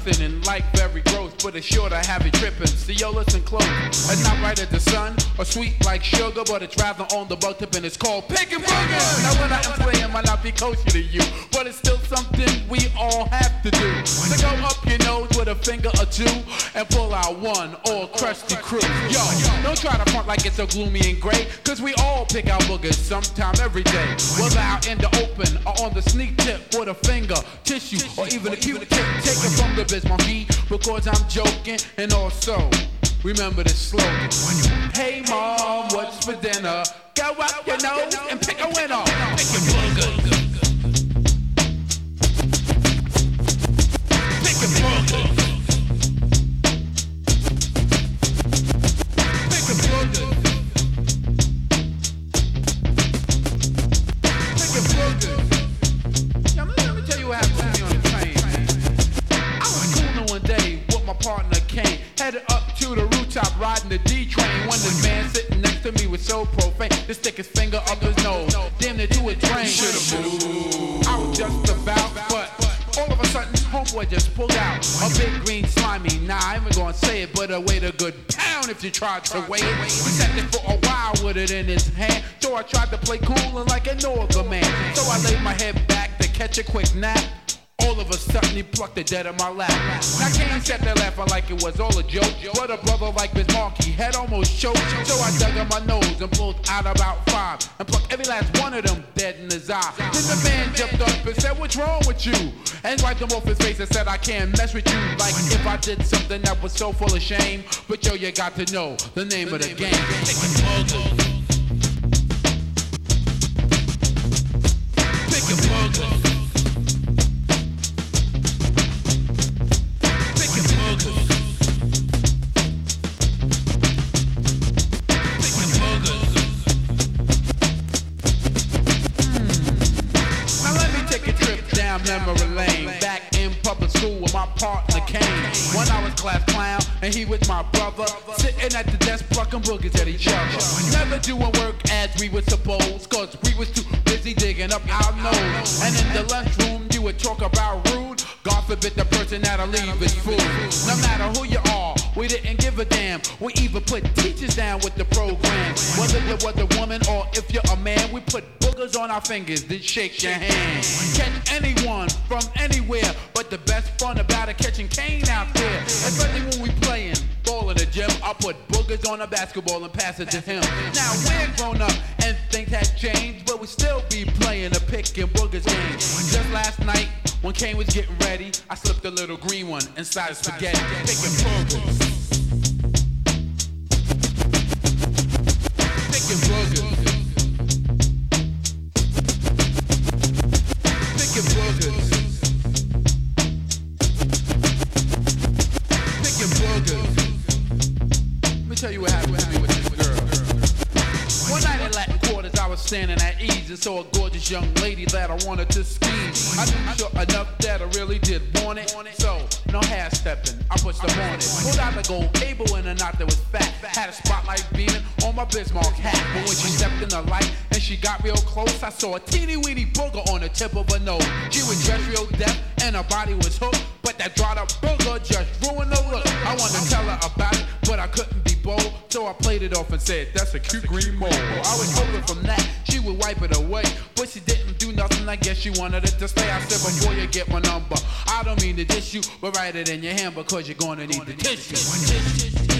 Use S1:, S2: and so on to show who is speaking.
S1: nothing in life very gross, but it's sure to have you tripping. See, yo, listen close. It's not right at the sun or sweet like sugar, but it's rather on the bug tip and it's called picking boogers. Now what I am playing might not be kosher to you, but it's still something we all have to do. So go up your nose with a finger or two and pull out one or crusty crew. Yo, don't try to front like it's so gloomy and gray, cause we all pick out boogers sometime every day. Whether out in the open or on the sneak tip with a finger, tissue, or even a cute tip. Take it from the biz monkey, because I'm joking. And also, remember this slogan. Hey mom, what's for dinner? Go up your nose and pick a winner. Pick a booger. Pick a booger. Pick a booger. Pick a booger. Now let me tell you what happened to me on the train. I was cooling one day with my partner Kane, headed up to the rooftop riding the D train. When this man sitting next to me was so profane, to stick his finger up his nose, damn near to a drain. Should've moved. I was just about, but all of a sudden, homeboy just pulled out a big green slimy. Nah, I ain't gonna say it, but a weight a good pound if you tried to weigh it. He sat there for a while with it in his hand, so I tried to play cool and like a northern man. So I laid my head back to catch a quick nap. All of a sudden he plucked the dead in my lap. Now Kane sat there laughing like it was all a joke, but a brother like Miss Markey had almost choked. So I dug in my nose and pulled out about 5 and plucked every last one of them dead in his eye. Then the man jumped up and said, "What's wrong with you?" And wiped him off his face and said, "I can't mess with you like if I did something that was so full of shame. But yo, you got to know the name of the game." Pick a booger. Pick a booger. Memory lane, back in public school with my partner Kane. When I was class clown and he was my brother, sitting at the desk plucking boogers at each other. Never doing work as we were supposed, cause we was too busy digging up our nose. And in the lunchroom you would talk about rude, God forbid the person that'll leave his food. No matter who you are, we didn't give a damn. We even put teachers down with the program. Whether you was a woman or if you're a man, we put boogers on our fingers, then shake your hand. Catch anyone from anywhere, but the best fun about it catching Kane out there. Especially when we playing ball in the gym, I put boogers on a basketball and pass it to him. Now we're grown up and things have changed, but we still be playing a pick and boogers game. Just last night, when Kane was getting ready, I slipped a little green one inside spaghetti. Picking boogers. Picking boogers. Picking boogers. Picking boogers. Let me tell you what happened to me with this girl. One night in Latin Quarters, I was standing at ease and saw a gorgeous young lady that I wanted to scheme. I knew sure enough that I really did want it, so no half stepping, I pushed them on it. Pulled out the gold cable in a knot that was fat. Had a spotlight beaming on my Bismarck hat. But when she stepped in the light and she got real close, I saw a teeny weeny booger on the tip of her nose. She was dressed real deaf and her body was hooked, but that dried up booger just ruined the look. I wanted to tell her about it, but I couldn't be bold, so I played it off and said, "That's a cute green mole." I was hoping from that she would wipe it away, but she didn't do nothing. I guess she wanted it to stay. I said, "Before you get my number, I don't mean to diss you, but write it in your hand because you're gonna need the tissue."